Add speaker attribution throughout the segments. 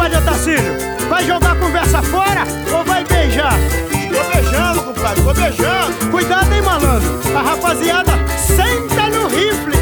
Speaker 1: compadre Otacílio? Vai jogar a conversa fora ou vai beijar?
Speaker 2: Tô beijando, compadre, tô beijando.
Speaker 1: Cuidado, hein, malandro? A rapaziada senta no rifle.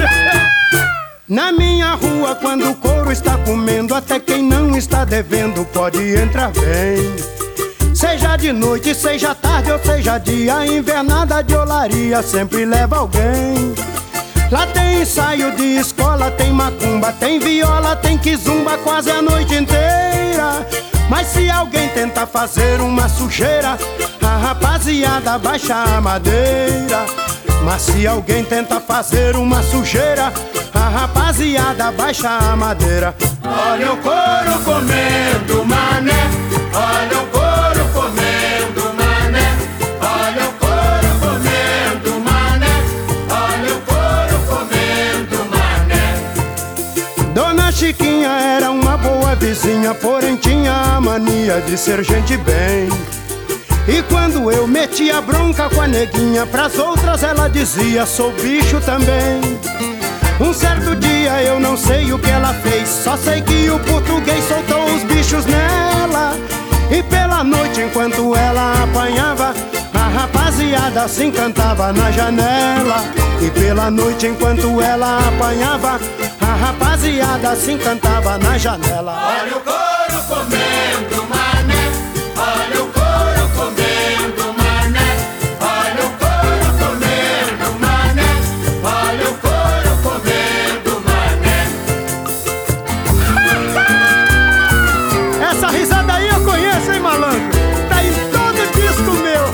Speaker 1: Na minha rua, quando o couro está comendo, até quem não está devendo pode entrar bem. Seja de noite, seja tarde ou seja dia, a invernada de olaria sempre leva alguém. Lá tem ensaio de escola, tem macumba, tem viola, tem kizumba quase a noite inteira. Mas se alguém tentar fazer uma sujeira, a rapaziada baixa a madeira. Mas se alguém tenta fazer uma sujeira, a rapaziada baixa a madeira.
Speaker 3: Olha o couro comendo, mané. Olha o couro comendo, mané. Olha o couro comendo, mané. Olha o couro comendo, mané.
Speaker 1: Dona Chiquinha era uma boa vizinha, porém tinha a mania de ser gente bem. E quando eu metia bronca com a neguinha, pras outras ela dizia, sou bicho também. Um certo dia eu não sei o que ela fez, só sei que o português soltou os bichos nela. E pela noite enquanto ela apanhava, a rapaziada se encantava na janela. E pela noite enquanto ela apanhava, a rapaziada se encantava na janela.
Speaker 3: Olha o couro comendo, mané. Olha o couro comendo, mané. Olha o couro comendo, mané. Olha o couro comendo, mané.
Speaker 1: Essa risada aí eu conheço, hein, malandro? Tá em todo disco meu.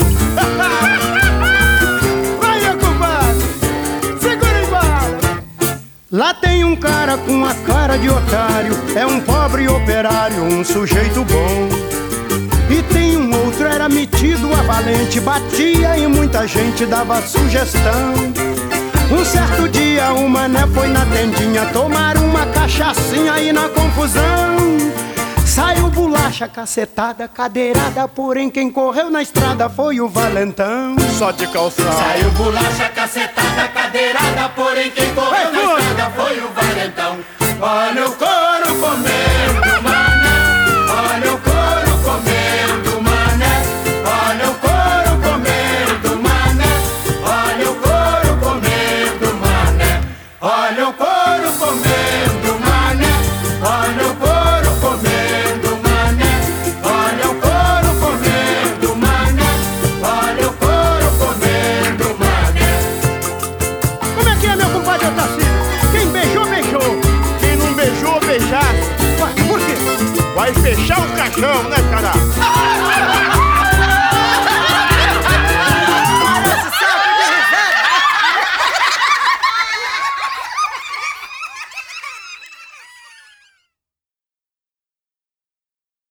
Speaker 1: Vai, meu compadre, segura em bala. Lá tem um cara com a cara de otário, é um pobre operário, um sujeito bom. E tem um outro, era metido a valente, batia e muita gente dava sugestão. Um certo dia o mané foi na tendinha tomar uma cachaçinha e na confusão saiu bolacha, cacetada, cadeirada, porém quem correu na estrada foi o valentão.
Speaker 2: Só de calçado.
Speaker 3: Saiu bolacha, cacetada, cadeirada, porém quem correu na estrada foi o valentão. Olha o couro comendo, mané. Olha o couro comendo, mané. Olha o couro comendo, mané. Olha o couro comendo, mané. Olha o couro comendo, mané. Olha o couro comendo, mané. Olha o couro comendo, mané. Olha o couro comendo, mané.
Speaker 1: Como é que é, meu compadre Otacílio? Quem beijou, beijou.
Speaker 2: Quem não beijou, beijar.
Speaker 1: Ué, por quê?
Speaker 2: Vai fechar o caixão, né, cara?